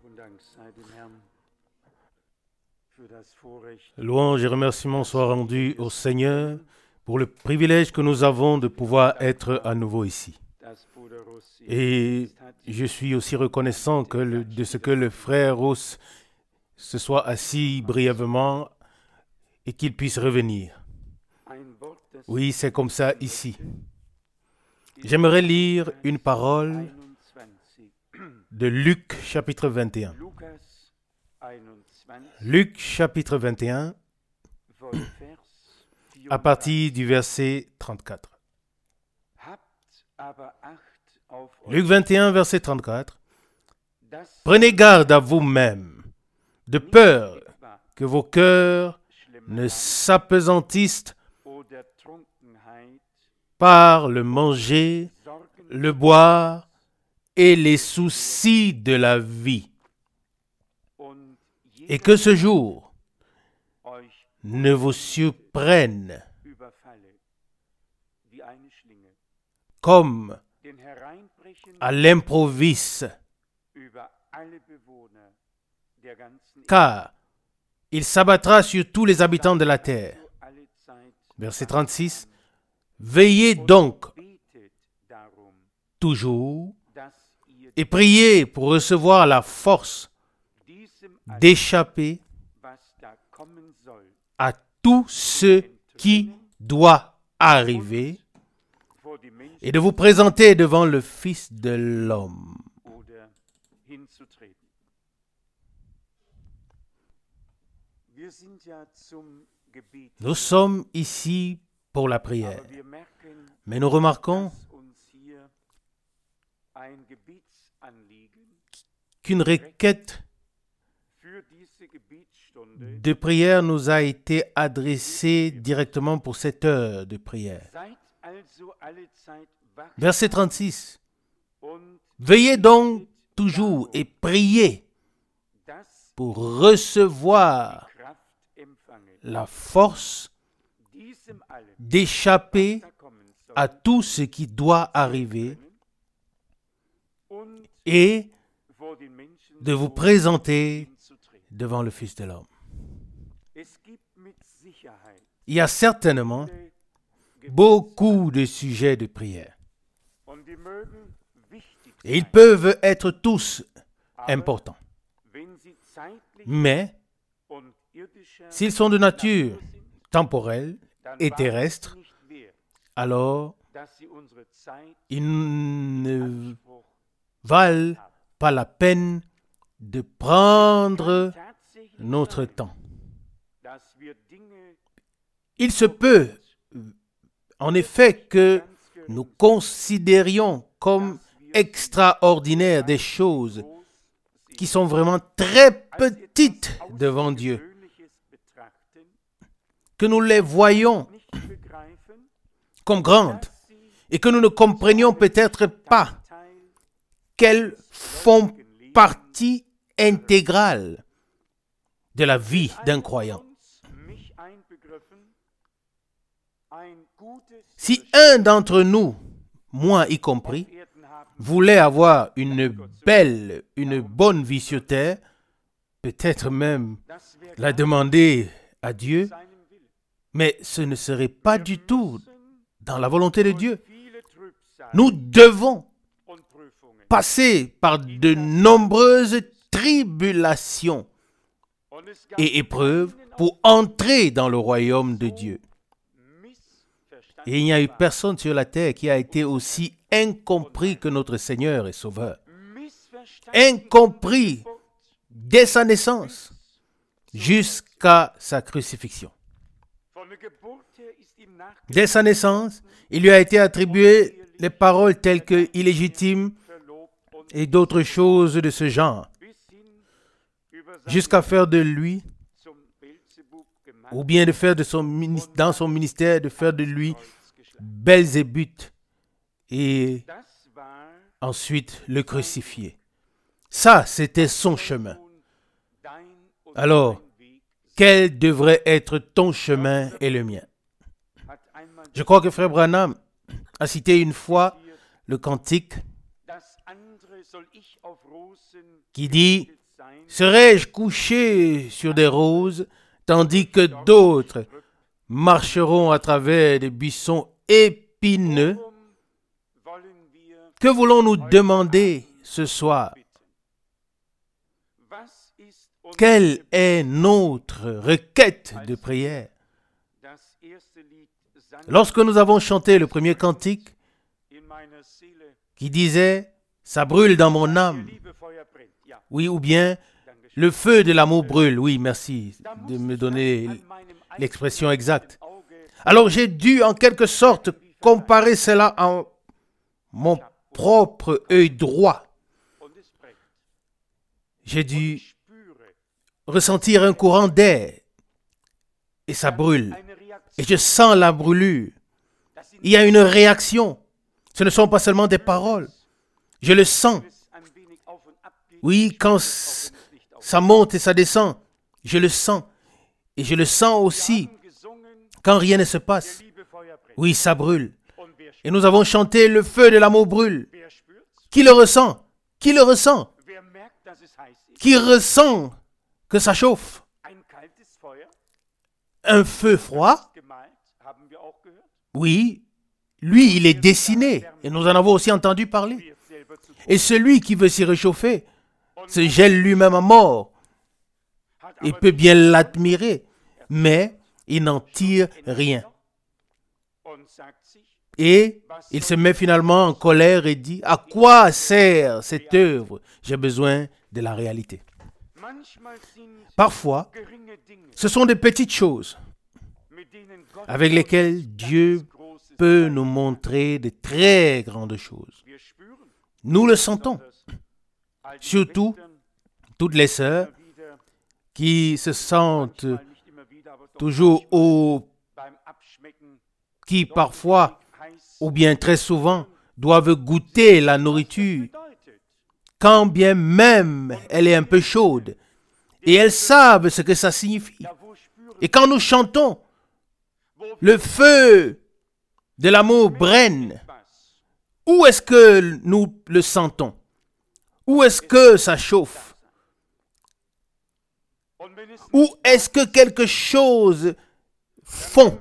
Louange et remerciements soient rendus au Seigneur pour le privilège que nous avons de pouvoir être à nouveau ici. Et je suis aussi reconnaissant de ce que le frère Ross se soit assis brièvement et qu'il puisse revenir. Oui, c'est comme ça ici. J'aimerais lire une parole de Luc chapitre 21. Luc chapitre 21, à partir du verset 34. Luc 21, verset 34. Prenez garde à vous-même, de peur que vos cœurs ne s'apesantissent par le manger, le boire et les soucis de la vie. Et que ce jour ne vous surprenne comme à l'improviste, car il s'abattra sur tous les habitants de la terre. Verset 36. Veillez donc toujours et priez pour recevoir la force d'échapper à tout ce qui doit arriver et de vous présenter devant le Fils de l'homme. Nous sommes ici pour la prière, mais nous remarquons qu'une requête de prière nous a été adressée directement pour cette heure de prière. Verset 36. Veillez donc toujours et priez pour recevoir la force d'échapper à tout ce qui doit arriver et de vous présenter devant le Fils de l'homme. Il y a certainement beaucoup de sujets de prière. Et ils peuvent être tous importants. Mais s'ils sont de nature temporelle et terrestre, alors ils ne valent pas la peine de prendre notre temps. Il se peut, en effet, que nous considérions comme extraordinaires des choses qui sont vraiment très petites devant Dieu, que nous les voyons comme grandes et que nous ne comprenions peut-être pas qu'elles font partie intégrale de la vie d'un croyant. Si un d'entre nous, moi y compris, voulait avoir une bonne vie sur terre, peut-être même la demander à Dieu, mais ce ne serait pas du tout dans la volonté de Dieu. Nous devons passer par de nombreuses tribulations et épreuves pour entrer dans le royaume de Dieu. Et il n'y a eu personne sur la terre qui a été aussi incompris que notre Seigneur et Sauveur. Incompris dès sa naissance jusqu'à sa crucifixion. Dès sa naissance, il lui a été attribué les paroles telles que illégitime et d'autres choses de ce genre, jusqu'à faire de lui, ou bien de faire dans son ministère, de faire de lui Belzébuth et ensuite le crucifier. Ça, c'était son chemin. Alors, quel devrait être ton chemin et le mien? Je crois que Frère Branham a cité une fois le cantique qui dit Serais-je couché sur des roses, tandis que d'autres marcheront à travers des buissons épineux? Que voulons-nous demander ce soir? Quelle est notre requête de prière? Lorsque nous avons chanté le premier cantique qui disait « Ça brûle dans mon âme », oui, ou bien « Le feu de l'amour brûle », oui, merci de me donner l'expression exacte. Alors j'ai dû en quelque sorte comparer cela à mon propre œil droit. J'ai dû ressentir un courant d'air et ça brûle. Et je sens la brûlure. Il y a une réaction. Ce ne sont pas seulement des paroles. Je le sens. Oui, quand ça monte et ça descend, je le sens. Et je le sens aussi quand rien ne se passe. Oui, ça brûle. Et nous avons chanté « Le feu de l'amour brûle ». Qui le ressent? Qui le ressent? Qui ressent que ça chauffe? Un feu froid? Oui, lui, il est dessiné. Et nous en avons aussi entendu parler. Et celui qui veut s'y réchauffer se gèle lui-même à mort. Il peut bien l'admirer, mais il n'en tire rien. Et il se met finalement en colère et dit « À quoi sert cette œuvre? J'ai besoin de la réalité. » Parfois, ce sont des petites choses avec lesquelles Dieu peut nous montrer de très grandes choses. Nous le sentons, surtout toutes les sœurs qui se sentent toujours qui parfois, ou bien très souvent, doivent goûter la nourriture, quand bien même elle est un peu chaude. Et elles savent ce que ça signifie. Et quand nous chantons, le feu de l'amour brenne, où est-ce que nous le sentons? Où est-ce que ça chauffe? Où est-ce que quelque chose fond?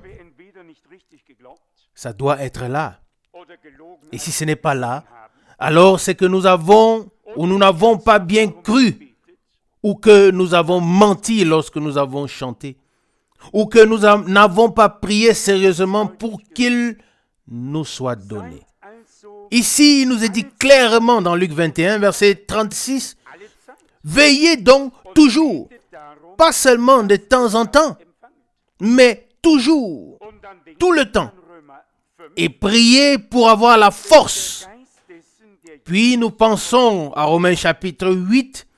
Ça doit être là. Et si ce n'est pas là, alors c'est que nous avons ou nous n'avons pas bien cru, ou que nous avons menti lorsque nous avons chanté, ou que nous n'avons pas prié sérieusement pour qu'il nous soit donné. Ici, il nous est dit clairement dans Luc 21, verset 36, « Veillez donc toujours, pas seulement de temps en temps, mais toujours, tout le temps, et priez pour avoir la force. » Puis nous pensons à Romains chapitre 8,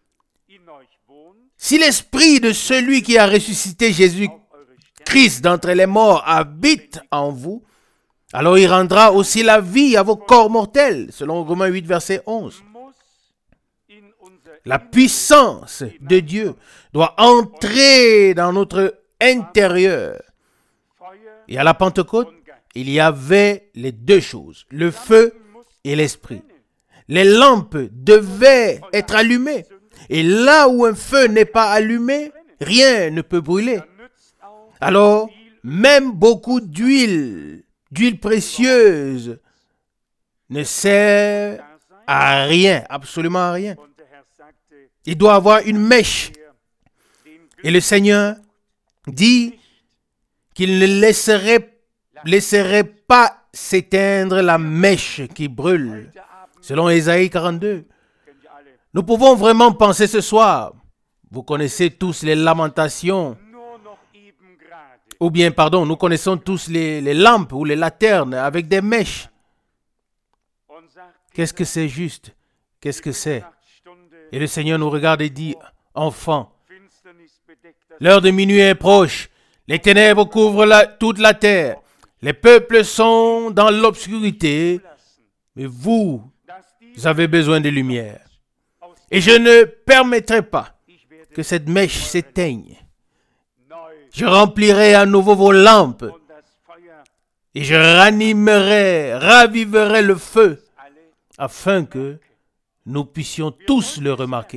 « Si l'esprit de celui qui a ressuscité Jésus-Christ d'entre les morts habite en vous, alors il rendra aussi la vie à vos corps mortels, selon Romains 8, verset 11. La puissance de Dieu doit entrer dans notre intérieur. Et à la Pentecôte, il y avait les deux choses, le feu et l'esprit. Les lampes devaient être allumées. Et là où un feu n'est pas allumé, rien ne peut brûler. Alors, même beaucoup d'huile précieuse, ne sert à rien, absolument à rien. Il doit avoir une mèche. Et le Seigneur dit qu'il ne laisserait pas s'éteindre la mèche qui brûle, selon Ésaïe 42. Nous pouvons vraiment penser ce soir, vous connaissez tous les lamentations, ou bien, pardon, nous connaissons tous les lampes ou les lanternes avec des mèches. Qu'est-ce que c'est juste? Qu'est-ce que c'est? Et le Seigneur nous regarde et dit, « Enfants, l'heure de minuit est proche, les ténèbres couvrent toute la terre, les peuples sont dans l'obscurité, mais vous avez besoin de lumière. Et je ne permettrai pas que cette mèche s'éteigne. Je remplirai à nouveau vos lampes et je raviverai le feu afin que nous puissions tous le remarquer. »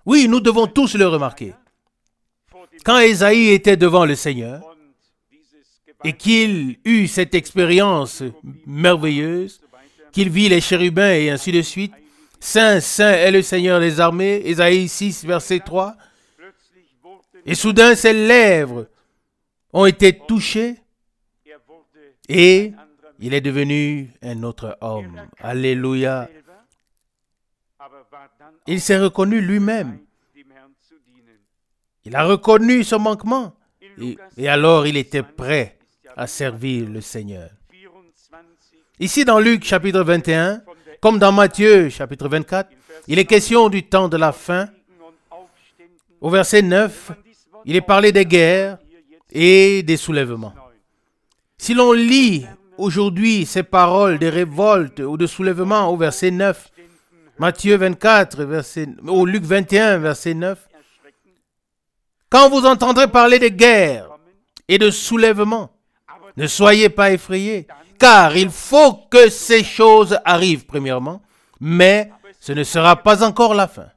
Oui, nous devons tous le remarquer. Quand Ésaïe était devant le Seigneur et qu'il eut cette expérience merveilleuse, qu'il vit les chérubins et ainsi de suite, Saint, Saint est le Seigneur des armées, Ésaïe 6, verset 3, et soudain ses lèvres ont été touchées et il est devenu un autre homme. Alléluia. Il s'est reconnu lui-même. Il a reconnu son manquement. Et alors il était prêt à servir le Seigneur. Ici dans Luc chapitre 21, comme dans Matthieu chapitre 24, il est question du temps de la fin. Au verset 9, il est parlé des guerres et des soulèvements. Si l'on lit aujourd'hui ces paroles de révolte ou de soulèvement au verset 9, Matthieu 24, ou Luc 21, verset 9, quand vous entendrez parler de guerre et de soulèvement, ne soyez pas effrayés, car il faut que ces choses arrivent premièrement, mais ce ne sera pas encore la fin.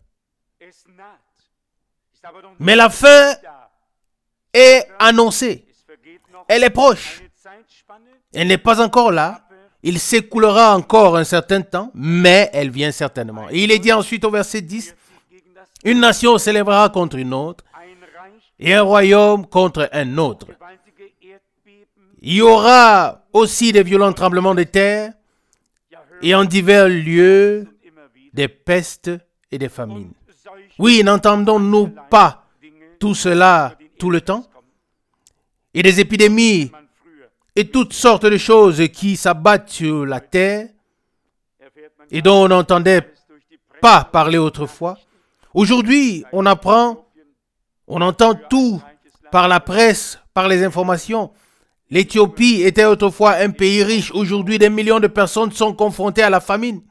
Mais la fin est annoncée. Elle est proche. Elle n'est pas encore là. Il s'écoulera encore un certain temps, mais elle vient certainement. Et il est dit ensuite au verset 10, « Une nation s'élèvera contre une autre, et un royaume contre un autre. Il y aura aussi des violents tremblements de terre, et en divers lieux, des pestes et des famines. » Oui, n'entendons-nous pas tout cela tout le temps? Et des épidémies et toutes sortes de choses qui s'abattent sur la terre et dont on n'entendait pas parler autrefois. Aujourd'hui, on apprend, on entend tout par la presse, par les informations. L'Éthiopie était autrefois un pays riche. Aujourd'hui, des millions de personnes sont confrontées à la famine.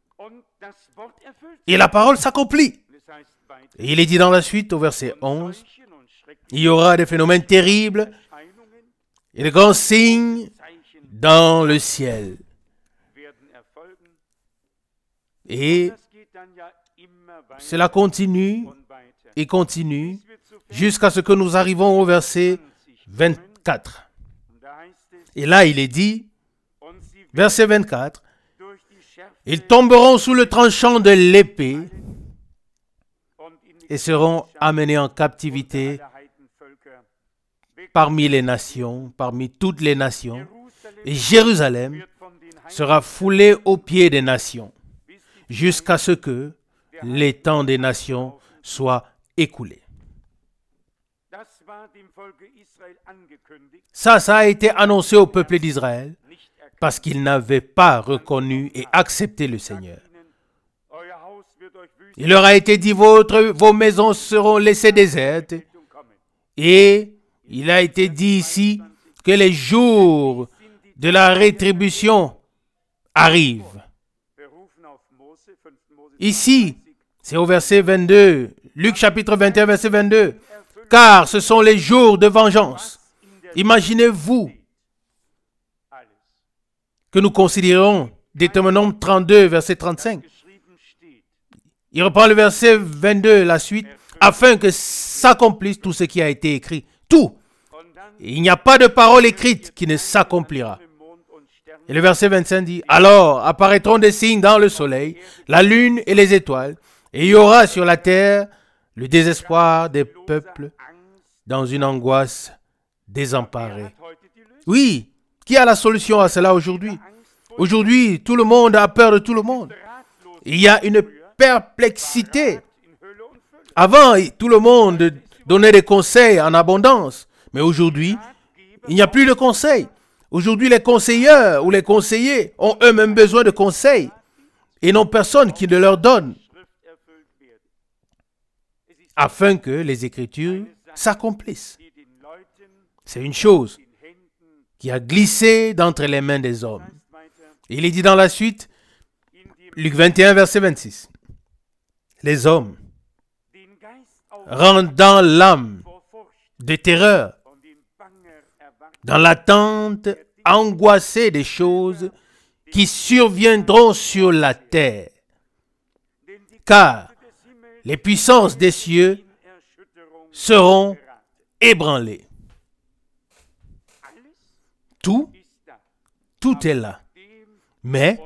Et la parole s'accomplit. Et il est dit dans la suite, au verset 11, « Il y aura des phénomènes terribles et de grands signes dans le ciel. » Et cela continue et continue jusqu'à ce que nous arrivons au verset 24. Et là, il est dit, verset 24, « Ils tomberont sous le tranchant de l'épée et seront amenés en captivité parmi les nations, parmi toutes les nations, et Jérusalem sera foulée aux pieds des nations, jusqu'à ce que les temps des nations soient écoulés. » Ça a été annoncé au peuple d'Israël parce qu'ils n'avaient pas reconnu et accepté le Seigneur. Il leur a été dit, vos maisons seront laissées désertes. Et il a été dit ici que les jours de la rétribution arrivent. Ici, c'est au verset 22, Luc chapitre 21, verset 22. « Car ce sont les jours de vengeance. » Imaginez-vous que nous considérons Deutéronome 32, verset 35. Il reprend le verset 22, la suite, afin que s'accomplisse tout ce qui a été écrit. Tout. Il n'y a pas de parole écrite qui ne s'accomplira. Et le verset 25 dit, « Alors apparaîtront des signes dans le soleil, la lune et les étoiles, et il y aura sur la terre le désespoir des peuples dans une angoisse désemparée. » Oui, qui a la solution à cela aujourd'hui? Aujourd'hui, tout le monde a peur de tout le monde. Il y a une perplexité. Avant, tout le monde donnait des conseils en abondance. Mais aujourd'hui, il n'y a plus de conseils. Aujourd'hui, les conseilleurs ou les conseillers ont eux-mêmes besoin de conseils et non personne qui ne leur donne afin que les Écritures s'accomplissent. C'est une chose qui a glissé d'entre les mains des hommes. Et il est dit dans la suite, Luc 21, verset 26. Les hommes, rendant l'âme de terreur, dans l'attente angoissée des choses qui surviendront sur la terre. Car les puissances des cieux seront ébranlées. Tout est là. Mais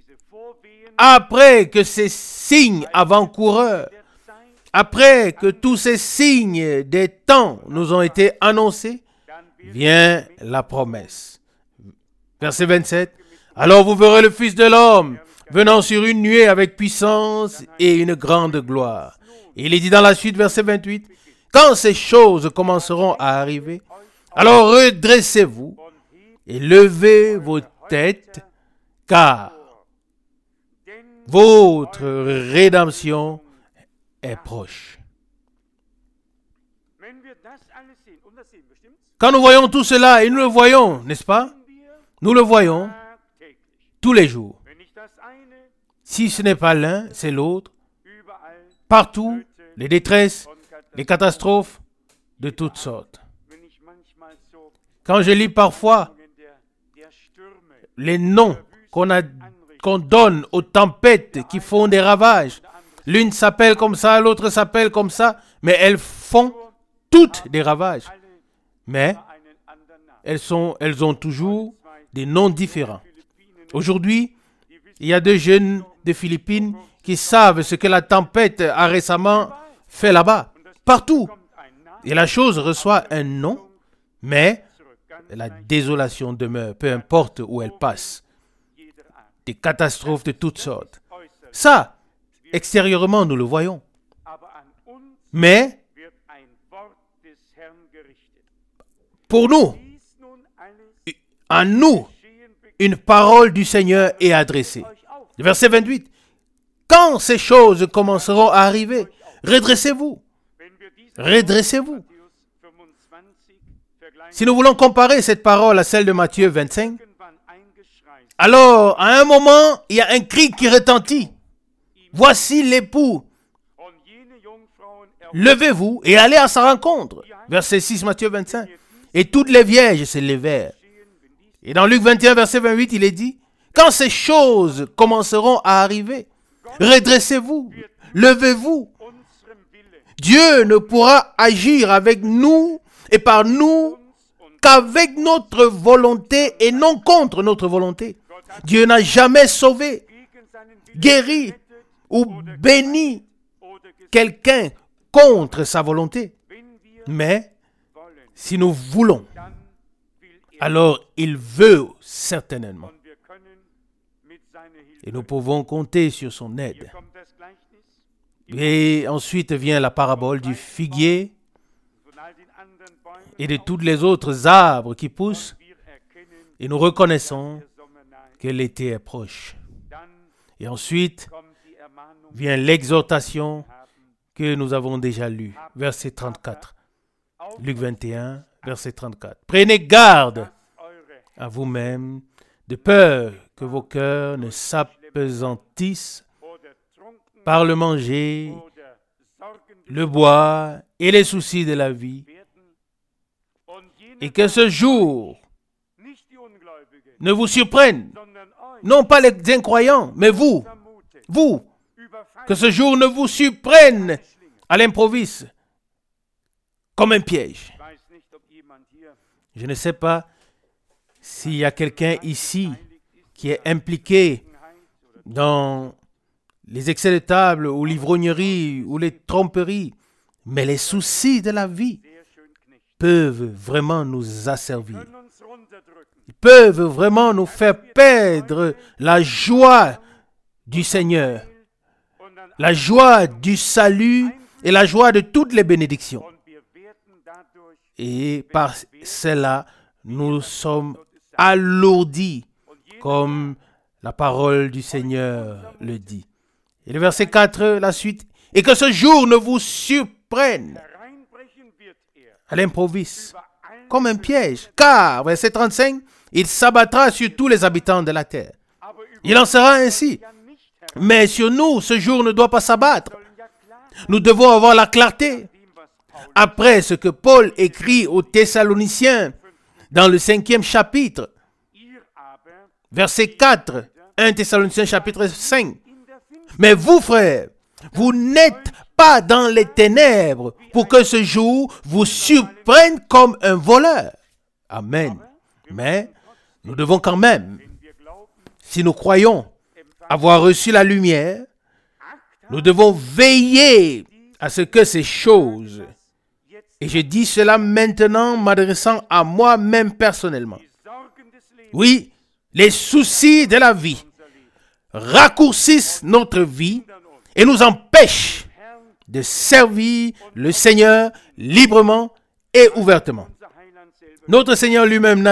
après que ces signes avant-coureurs, après que tous ces signes des temps nous ont été annoncés, vient la promesse. Verset 27. Alors vous verrez le Fils de l'homme venant sur une nuée avec puissance et une grande gloire. Et il est dit dans la suite, verset 28, quand ces choses commenceront à arriver, alors redressez-vous et levez vos têtes, car votre rédemption est proche. Quand nous voyons tout cela, et nous le voyons, n'est-ce pas? Nous le voyons tous les jours. Si ce n'est pas l'un, c'est l'autre. Partout, les détresses, les catastrophes de toutes sortes. Quand je lis parfois les noms qu'on donne aux tempêtes qui font des ravages, l'une s'appelle comme ça, l'autre s'appelle comme ça, mais elles font toutes des ravages. Mais elles ont toujours des noms différents. Aujourd'hui, il y a deux jeunes de Philippines qui savent ce que la tempête a récemment fait là-bas, partout. Et la chose reçoit un nom, mais la désolation demeure, peu importe où elle passe. Des catastrophes de toutes sortes. Ça, extérieurement, nous le voyons. Mais, pour nous, à nous, une parole du Seigneur est adressée. Verset 28. Quand ces choses commenceront à arriver, redressez-vous. Redressez-vous. Si nous voulons comparer cette parole à celle de Matthieu 25, alors, à un moment, il y a un cri qui retentit. Voici l'époux. Levez-vous et allez à sa rencontre. Verset 6, Matthieu 25. Et toutes les vierges se levèrent. Et dans Luc 21, verset 28, il est dit, quand ces choses commenceront à arriver, redressez-vous, levez-vous. Dieu ne pourra agir avec nous et par nous qu'avec notre volonté et non contre notre volonté. Dieu n'a jamais sauvé, guéri ou béni quelqu'un contre sa volonté. Mais si nous voulons, alors il veut certainement. Et nous pouvons compter sur son aide. Et ensuite vient la parabole du figuier et de tous les autres arbres qui poussent. Et nous reconnaissons que l'été est proche. Et ensuite vient l'exhortation que nous avons déjà lue, verset 34. Luc 21, verset 34. Prenez garde à vous-même, de peur que vos cœurs ne s'apesantissent par le manger, le boire et les soucis de la vie, et que ce jour ne vous surprenne, non pas les incroyants, mais vous, que ce jour ne vous surprenne à l'improviste, comme un piège. Je ne sais pas s'il y a quelqu'un ici qui est impliqué dans les excès de table ou l'ivrognerie ou les tromperies, mais les soucis de la vie peuvent vraiment nous asservir. Ils peuvent vraiment nous faire perdre la joie du Seigneur, la joie du salut et la joie de toutes les bénédictions. Et par cela, nous sommes alourdis, comme la parole du Seigneur le dit. Et le verset 4, la suite. Et que ce jour ne vous surprenne à l'improviste, comme un piège. Car, verset 35, il s'abattra sur tous les habitants de la terre. Il en sera ainsi. Mais sur nous, ce jour ne doit pas s'abattre. Nous devons avoir la clarté. Après ce que Paul écrit aux Thessaloniciens dans le 5e chapitre, verset 4, 1 Thessaloniciens chapitre 5. Mais vous, frères, vous n'êtes pas dans les ténèbres pour que ce jour vous surprenne comme un voleur. Amen. Mais nous devons quand même, si nous croyons avoir reçu la lumière, nous devons veiller à ce que ces choses, et je dis cela maintenant m'adressant à moi-même personnellement. Oui, les soucis de la vie raccourcissent notre vie et nous empêchent de servir le Seigneur librement et ouvertement. Notre Seigneur lui-même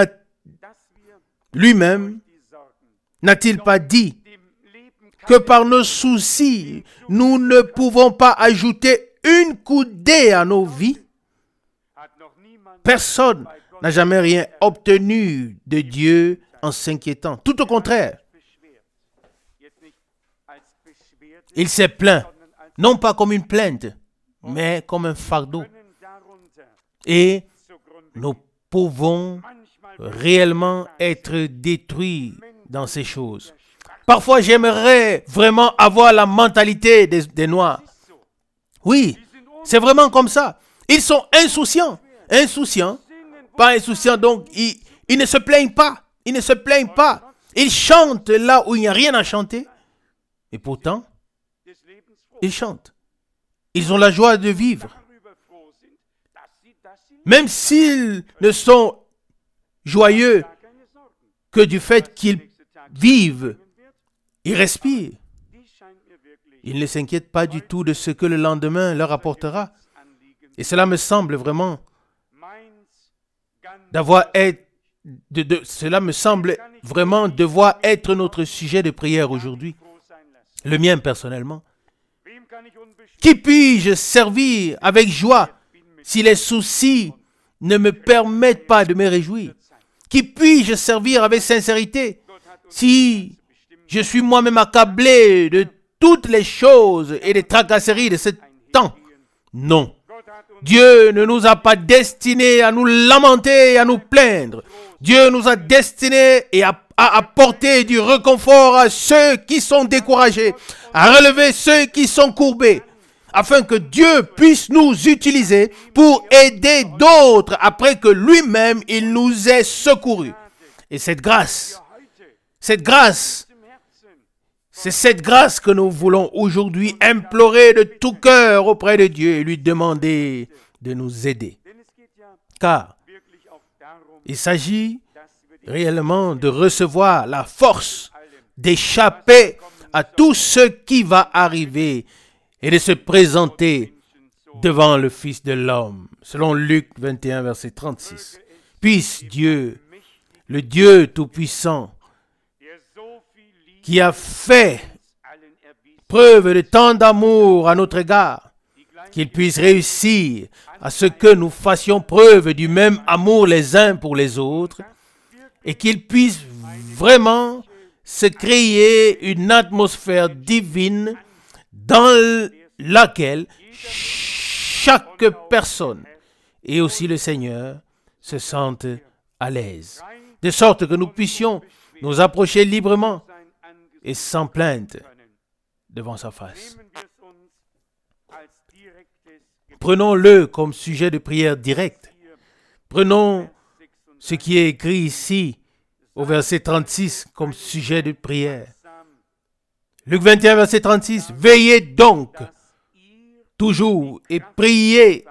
n'a-t-il pas dit que par nos soucis, nous ne pouvons pas ajouter une coudée à nos vies? Personne n'a jamais rien obtenu de Dieu en s'inquiétant. Tout au contraire. Il s'est plaint, non pas comme une plainte, mais comme un fardeau. Et nous pouvons réellement être détruits dans ces choses. Parfois, j'aimerais vraiment avoir la mentalité des Noirs. Oui, c'est vraiment comme ça. Ils sont insouciants. Pas insouciants, donc ils ne se plaignent pas. Ils chantent là où il n'y a rien à chanter. Et pourtant, ils chantent. Ils ont la joie de vivre. Même s'ils ne sont joyeux que du fait qu'ils vivent, ils respirent. Ils ne s'inquiètent pas du tout de ce que le lendemain leur apportera. Et cela me semble vraiment devoir être notre sujet de prière aujourd'hui. Le mien personnellement. Qui puis-je servir avec joie si les soucis ne me permettent pas de me réjouir? Qui puis-je servir avec sincérité si je suis moi-même accablé de toutes les choses et des tracasseries de ce temps? Non. Dieu ne nous a pas destinés à nous lamenter et à nous plaindre. Dieu nous a destinés à apporter du réconfort à ceux qui sont découragés, à relever ceux qui sont courbés, afin que Dieu puisse nous utiliser pour aider d'autres après que lui-même, il nous ait secourus. Et cette grâce, c'est cette grâce que nous voulons aujourd'hui implorer de tout cœur auprès de Dieu et lui demander de nous aider. Car il s'agit réellement de recevoir la force d'échapper à tout ce qui va arriver et de se présenter devant le Fils de l'homme, selon Luc 21, verset 36. Puisse Dieu, le Dieu Tout-Puissant, qui a fait preuve de tant d'amour à notre égard, qu'il puisse réussir à ce que nous fassions preuve du même amour les uns pour les autres, et qu'il puisse vraiment se créer une atmosphère divine dans laquelle chaque personne, et aussi le Seigneur, se sentent à l'aise, de sorte que nous puissions nous approcher librement et sans plainte devant sa face. Prenons-le comme sujet de prière directe. Prenons ce qui est écrit ici au verset 36 comme sujet de prière. Luc 21, verset 36. Veillez donc toujours et priez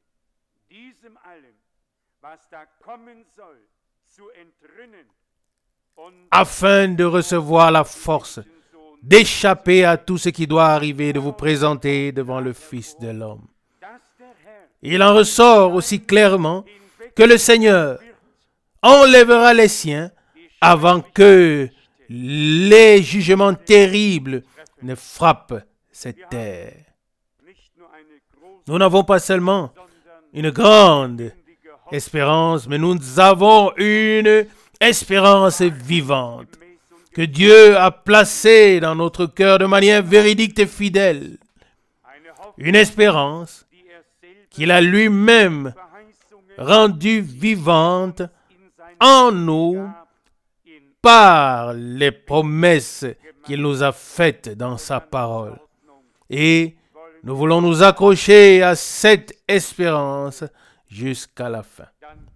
afin de recevoir la force d'échapper à tout ce qui doit arriver, de vous présenter devant le Fils de l'homme. Il en ressort aussi clairement que le Seigneur enlèvera les siens avant que les jugements terribles ne frappent cette terre. Nous n'avons pas seulement une grande espérance, mais nous avons une espérance vivante que Dieu a placée dans notre cœur de manière véridique et fidèle. Une espérance qu'il a lui-même rendue vivante en nous par les promesses qu'il nous a faites dans sa parole. Et Nous voulons nous accrocher à cette espérance jusqu'à la fin.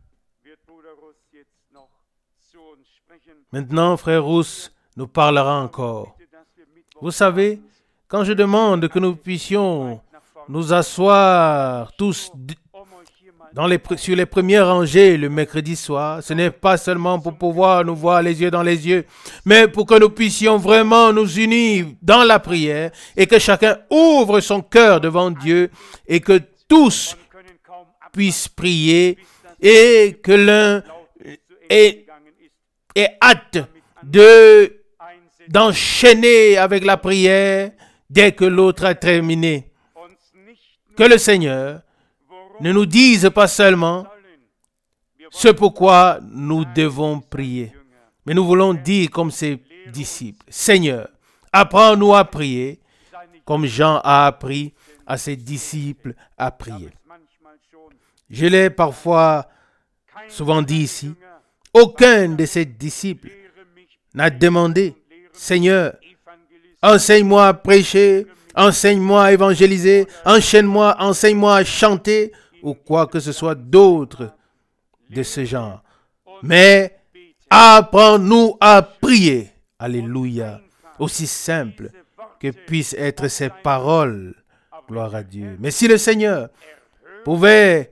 Maintenant, frère Rousse nous parlera encore. Vous savez, quand je demande que nous puissions nous asseoir tous sur les premières rangées le mercredi soir, ce n'est pas seulement pour pouvoir nous voir les yeux dans les yeux, mais pour que nous puissions vraiment nous unir dans la prière et que chacun ouvre son cœur devant Dieu et que tous puissent prier et que l'un ait hâte d'enchaîner avec la prière dès que l'autre a terminé. Que le Seigneur ne nous dise pas seulement ce pourquoi nous devons prier, mais nous voulons dire comme ses disciples, Seigneur, apprends-nous à prier comme Jean a appris à ses disciples à prier. Je l'ai souvent dit ici, aucun de ses disciples n'a demandé, Seigneur, enseigne-moi à prêcher, enseigne-moi à évangéliser, enseigne-moi à chanter, ou quoi que ce soit d'autre de ce genre. Mais apprends-nous à prier. Alléluia. Aussi simple que puissent être ces paroles. Gloire à Dieu. Mais si le Seigneur pouvait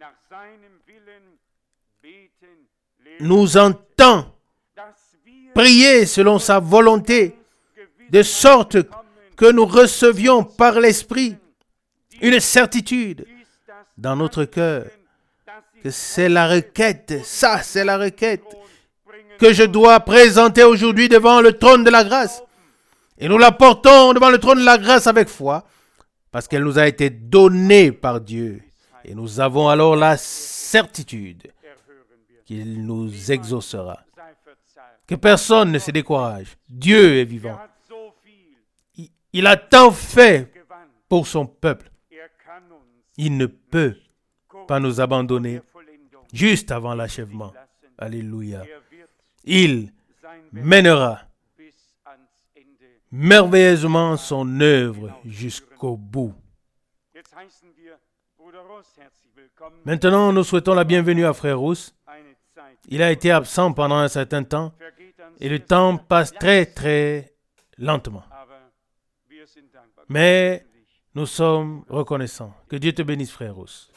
nous entendre prier selon sa volonté, de sorte que nous recevions par l'Esprit une certitude dans notre cœur, que c'est la requête, c'est la requête que je dois présenter aujourd'hui devant le trône de la grâce. Et nous la portons devant le trône de la grâce avec foi, parce qu'elle nous a été donnée par Dieu. Et nous avons alors la certitude qu'il nous exaucera. Que personne ne se décourage. Dieu est vivant. Il a tant fait pour son peuple. Il ne peut pas nous abandonner juste avant l'achèvement. Alléluia. Il mènera merveilleusement son œuvre jusqu'au bout. Maintenant, nous souhaitons la bienvenue à Frère Rousse. Il a été absent pendant un certain temps et le temps passe très, très lentement. Mais nous sommes reconnaissants. Que Dieu te bénisse, Frère Rousse.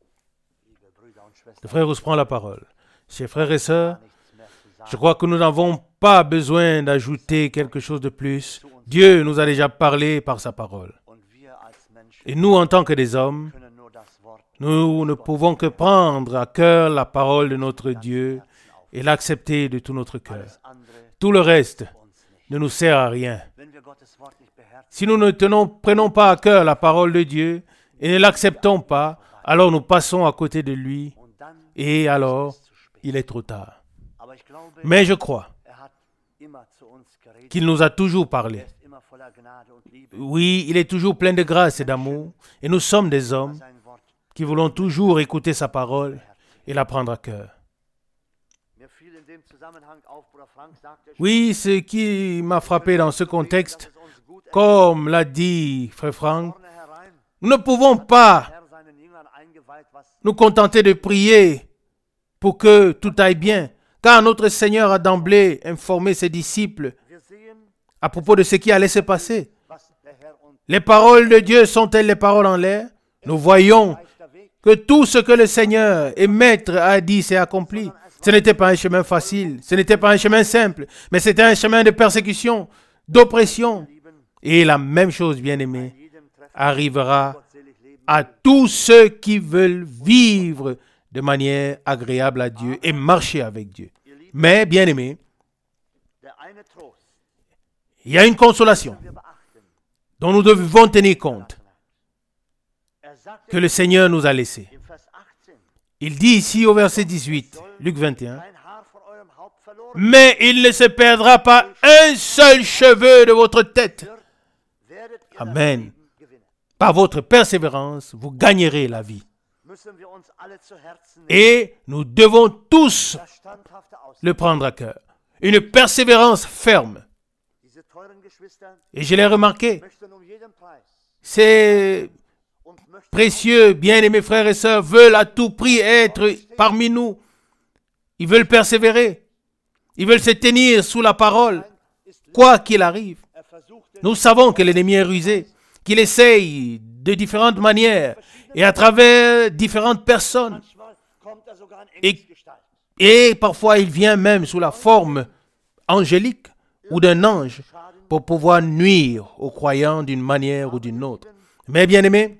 Le Frère Rousse prend la parole. Chers frères et sœurs, je crois que nous n'avons pas besoin d'ajouter quelque chose de plus. Dieu nous a déjà parlé par sa parole. Et nous, en tant que des hommes, nous ne pouvons que prendre à cœur la parole de notre Dieu et l'accepter de tout notre cœur. Tout le reste ne nous sert à rien. Si nous ne prenons pas à cœur la parole de Dieu et ne l'acceptons pas, alors nous passons à côté de lui et alors il est trop tard. Mais je crois qu'il nous a toujours parlé. Oui, il est toujours plein de grâce et d'amour et nous sommes des hommes qui voulons toujours écouter sa parole et la prendre à cœur. Oui, ce qui m'a frappé dans ce contexte, comme l'a dit Frère Franck, nous ne pouvons pas nous contenter de prier pour que tout aille bien, car notre Seigneur a d'emblée informé ses disciples à propos de ce qui allait se passer. Les paroles de Dieu sont-elles les paroles en l'air? Nous voyons que tout ce que le Seigneur et Maître a dit s'est accompli. Ce n'était pas un chemin facile, ce n'était pas un chemin simple, mais c'était un chemin de persécution, d'oppression. Et la même chose, bien-aimés, arrivera à tous ceux qui veulent vivre de manière agréable à Dieu et marcher avec Dieu. Mais, bien-aimés, il y a une consolation dont nous devons tenir compte, que le Seigneur nous a laissée. Il dit ici au verset 18, Luc 21, « Mais il ne se perdra pas un seul cheveu de votre tête. » Amen. Par votre persévérance, vous gagnerez la vie. Et nous devons tous le prendre à cœur. Une persévérance ferme. Et je l'ai remarqué. ces précieux, bien-aimés frères et sœurs veulent à tout prix être parmi nous. Ils veulent persévérer. Ils veulent se tenir sous la parole, quoi qu'il arrive. Nous savons que l'ennemi est rusé, qu'il essaye de différentes manières et à travers différentes personnes. Et parfois, il vient même sous la forme angélique ou d'un ange pour pouvoir nuire aux croyants d'une manière ou d'une autre. Mais bien aimés,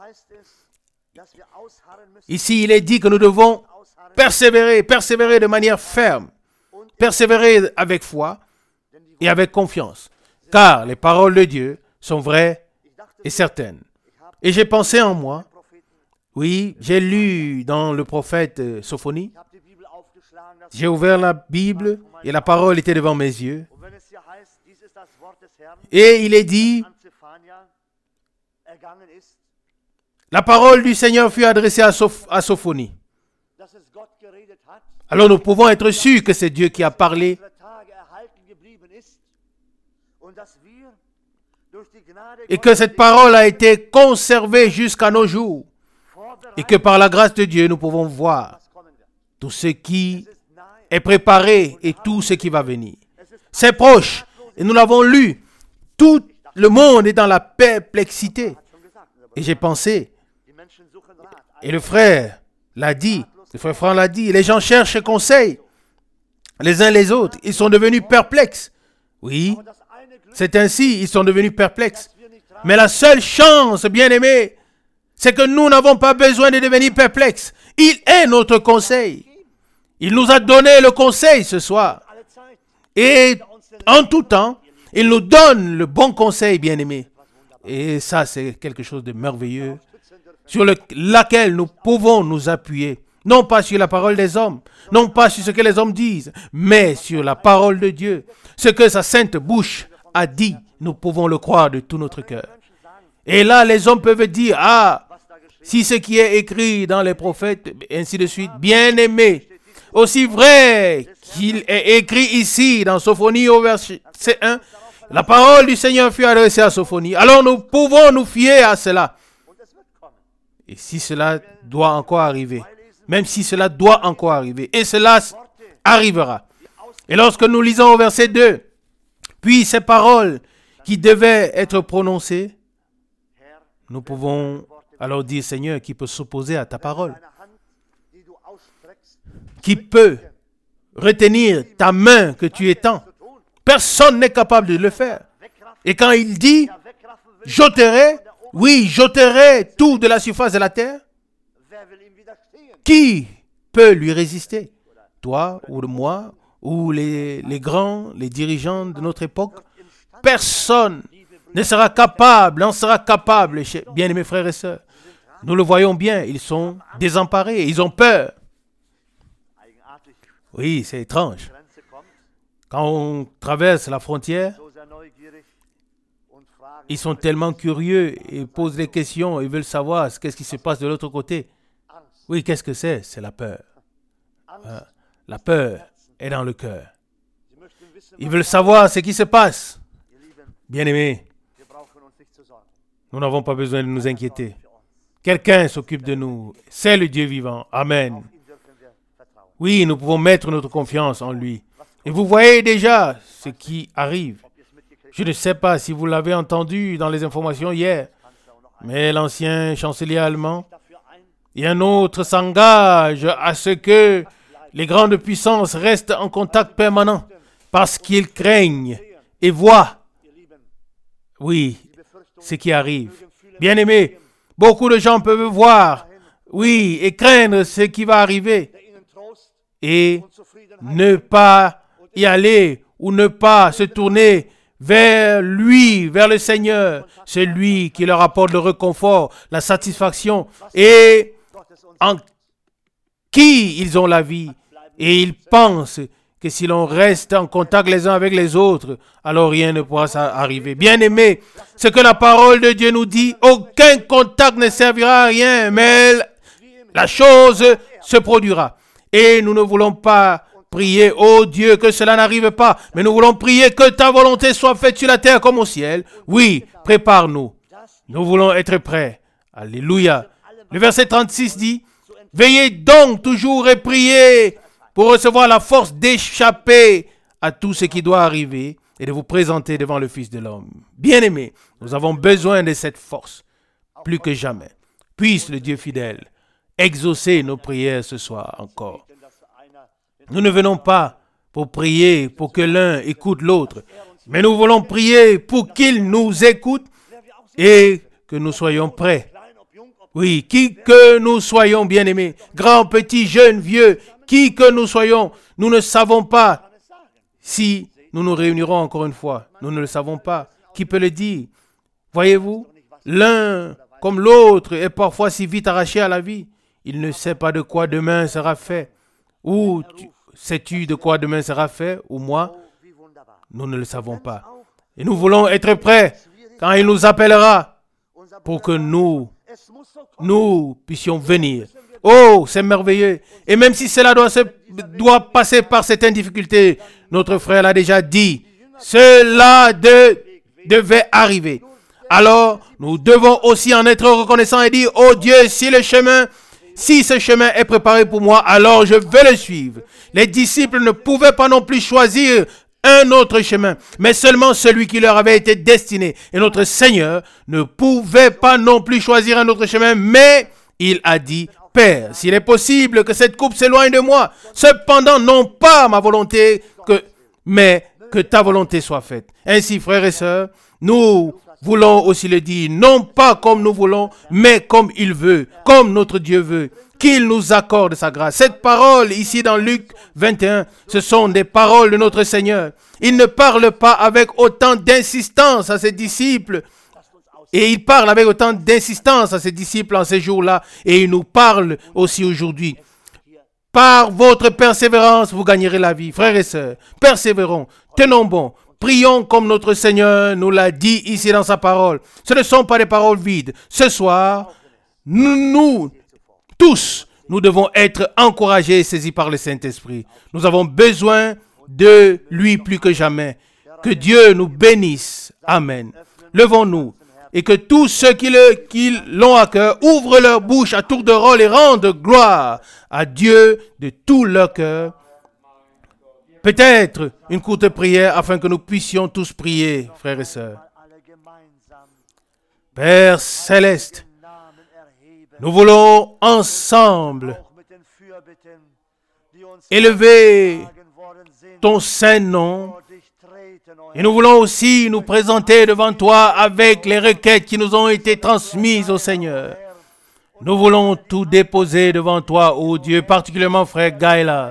ici, il est dit que nous devons persévérer de manière ferme, persévérer avec foi et avec confiance, car les paroles de Dieu sont vraies et certaines. Et j'ai pensé en moi, oui, j'ai lu dans le prophète Sophonie, j'ai ouvert la Bible et la parole était devant mes yeux. Et il est dit, la parole du Seigneur fut adressée à Sophonie. Alors nous pouvons être sûrs que c'est Dieu qui a parlé. Et que cette parole a été conservée jusqu'à nos jours. Et que par la grâce de Dieu, nous pouvons voir tout ce qui est préparé et tout ce qui va venir. C'est proche. Et nous l'avons lu. Tout le monde est dans la perplexité. Et j'ai pensé, et le frère l'a dit, le frère Franck l'a dit, les gens cherchent conseil les uns les autres. Ils sont devenus perplexes. Oui, c'est ainsi, ils sont devenus perplexes. Mais la seule chance, bien-aimés, c'est que nous n'avons pas besoin de devenir perplexes. Il est notre conseil. Il nous a donné le conseil ce soir. Et en tout temps, il nous donne le bon conseil, bien-aimés. Et ça, c'est quelque chose de merveilleux sur laquelle nous pouvons nous appuyer. Non pas sur la parole des hommes, non pas sur ce que les hommes disent, mais sur la parole de Dieu. Ce que sa sainte bouche a dit, nous pouvons le croire de tout notre cœur. Et là, les hommes peuvent dire, ah, si ce qui est écrit dans les prophètes, ainsi de suite, bien-aimé, aussi vrai qu'il est écrit ici dans Sophonie au verset 1, la parole du Seigneur fut adressée à Sophonie. Alors nous pouvons nous fier à cela. Et si cela doit encore arriver, même si cela doit encore arriver, et cela arrivera. Et lorsque nous lisons au verset 2, puis ces paroles qui devaient être prononcées, nous pouvons alors dire, Seigneur, qui peut s'opposer à ta parole? Qui peut retenir ta main que tu étends? Personne n'est capable de le faire. Et quand il dit, j'ôterai, oui, j'ôterai tout de la surface de la terre, qui peut lui résister? Toi ou moi ou les grands, les dirigeants de notre époque? Personne ne sera capable, n'en sera capable, bien-aimés frères et sœurs. Nous le voyons bien, ils sont désemparés, ils ont peur. Oui, c'est étrange. Quand on traverse la frontière, ils sont tellement curieux et posent des questions, ils veulent savoir qu'est-ce qui se passe de l'autre côté. Oui, qu'est-ce que c'est? C'est la peur. La peur est dans le cœur. Ils veulent savoir ce qui se passe. Bien-aimés, nous n'avons pas besoin de nous inquiéter. Quelqu'un s'occupe de nous. C'est le Dieu vivant. Amen. Oui, nous pouvons mettre notre confiance en lui. Et vous voyez déjà ce qui arrive. Je ne sais pas si vous l'avez entendu dans les informations hier, mais l'ancien chancelier allemand et un autre s'engagent à ce que les grandes puissances restent en contact permanent parce qu'ils craignent et voient, oui, ce qui arrive. Bien-aimés, beaucoup de gens peuvent voir, oui, et craindre ce qui va arriver et ne pas y aller ou ne pas se tourner vers lui, vers le Seigneur. C'est lui qui leur apporte le réconfort, la satisfaction et en qui ils ont la vie. Et ils pensent que si l'on reste en contact les uns avec les autres, alors rien ne pourra arriver. Bien-aimés, ce que la parole de Dieu nous dit, aucun contact ne servira à rien, mais la chose se produira. Et nous ne voulons pas prier, oh Dieu, que cela n'arrive pas, mais nous voulons prier que ta volonté soit faite sur la terre comme au ciel. Oui, prépare-nous. Nous voulons être prêts. Alléluia. Le verset 36 dit, « Veillez donc toujours et priez pour recevoir la force d'échapper à tout ce qui doit arriver et de vous présenter devant le Fils de l'homme. » Bien-aimés, nous avons besoin de cette force, plus que jamais. Puisse le Dieu fidèle exaucer nos prières ce soir encore. Nous ne venons pas pour prier pour que l'un écoute l'autre, mais nous voulons prier pour qu'il nous écoute et que nous soyons prêts. Oui, qui que nous soyons, bien-aimés, grands, petits, jeunes, vieux, qui que nous soyons, nous ne savons pas si nous nous réunirons encore une fois. Nous ne le savons pas. Qui peut le dire? Voyez-vous, l'un comme l'autre est parfois si vite arraché à la vie. Il ne sait pas de quoi demain sera fait. Ou sais-tu de quoi demain sera fait? Ou moi? Nous ne le savons pas. Et nous voulons être prêts quand il nous appellera pour que nous puissions venir. Oh, c'est merveilleux. Et même si cela doit passer par certaines difficultés, notre frère l'a déjà dit, cela devait arriver. Alors, nous devons aussi en être reconnaissants et dire, oh Dieu, si ce chemin est préparé pour moi, alors je vais le suivre. Les disciples ne pouvaient pas non plus choisir un autre chemin, mais seulement celui qui leur avait été destiné. Et notre Seigneur ne pouvait pas non plus choisir un autre chemin, mais il a dit, Père, s'il est possible que cette coupe s'éloigne de moi, cependant, non pas ma volonté, mais que ta volonté soit faite. Ainsi, frères et sœurs, nous voulons aussi le dire, non pas comme nous voulons, mais comme il veut, comme notre Dieu veut, qu'il nous accorde sa grâce. Cette parole ici dans Luc 21, ce sont des paroles de notre Seigneur. Il ne parle pas avec autant d'insistance à ses disciples, et il parle avec autant d'insistance à ses disciples en ces jours-là, et il nous parle aussi aujourd'hui. Par votre persévérance, vous gagnerez la vie. Frères et sœurs, persévérons, tenons bon. Prions comme notre Seigneur nous l'a dit ici dans sa parole. Ce ne sont pas des paroles vides. Ce soir, nous tous, nous devons être encouragés et saisis par le Saint-Esprit. Nous avons besoin de lui plus que jamais. Que Dieu nous bénisse. Amen. Levons-nous et que tous ceux qui l'ont à cœur ouvrent leur bouche à tour de rôle et rendent gloire à Dieu de tout leur cœur. Peut-être une courte prière afin que nous puissions tous prier, frères et sœurs. Père Céleste, nous voulons ensemble élever ton saint nom et nous voulons aussi nous présenter devant toi avec les requêtes qui nous ont été transmises au Seigneur. Nous voulons tout déposer devant toi, ô Dieu, particulièrement frère Gaïla.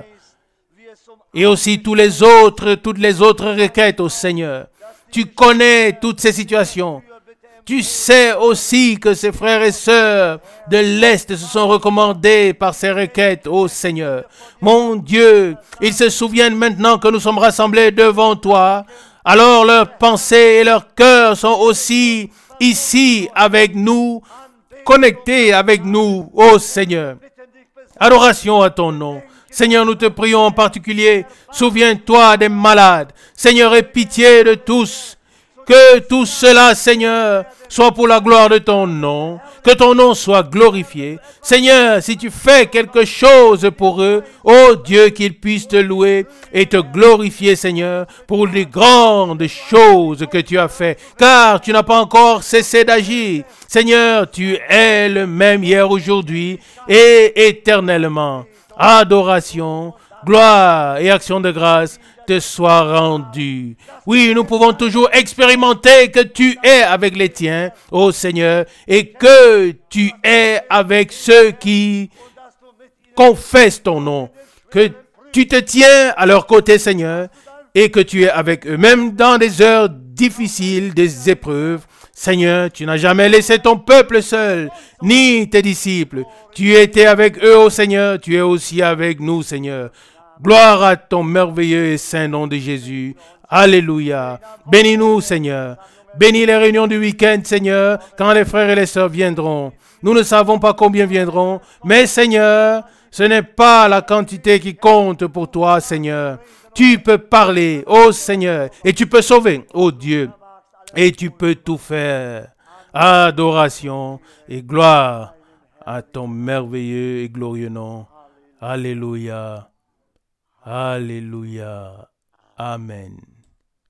Et aussi toutes les autres requêtes au Seigneur. Tu connais toutes ces situations. Tu sais aussi que ces frères et sœurs de l'Est se sont recommandés par ces requêtes au Seigneur. Mon Dieu, ils se souviennent maintenant que nous sommes rassemblés devant toi. Alors leurs pensées et leurs cœurs sont aussi ici avec nous, connectés avec nous, ô Seigneur. Adoration à ton nom. Seigneur, nous te prions en particulier, souviens-toi des malades. Seigneur, aie pitié de tous. Que tout cela, Seigneur, soit pour la gloire de ton nom. Que ton nom soit glorifié. Seigneur, si tu fais quelque chose pour eux, ô Dieu, qu'ils puissent te louer et te glorifier, Seigneur, pour les grandes choses que tu as fait. Car tu n'as pas encore cessé d'agir. Seigneur, tu es le même hier, aujourd'hui et éternellement. Adoration, gloire et action de grâce te soient rendues. Oui, nous pouvons toujours expérimenter que tu es avec les tiens, ô Seigneur, et que tu es avec ceux qui confessent ton nom, que tu te tiens à leur côté, Seigneur, et que tu es avec eux, même dans des heures difficiles, des épreuves. Seigneur, tu n'as jamais laissé ton peuple seul, ni tes disciples. Tu étais avec eux, ô Seigneur, tu es aussi avec nous, Seigneur. Gloire à ton merveilleux et saint nom de Jésus. Alléluia. Bénis-nous, Seigneur. Bénis les réunions du week-end, Seigneur, quand les frères et les sœurs viendront. Nous ne savons pas combien viendront, mais Seigneur, ce n'est pas la quantité qui compte pour toi, Seigneur. Tu peux parler, ô Seigneur, et tu peux sauver, ô Dieu. Et tu peux tout faire. Adoration et gloire à ton merveilleux et glorieux nom. Alléluia. Alléluia. Amen.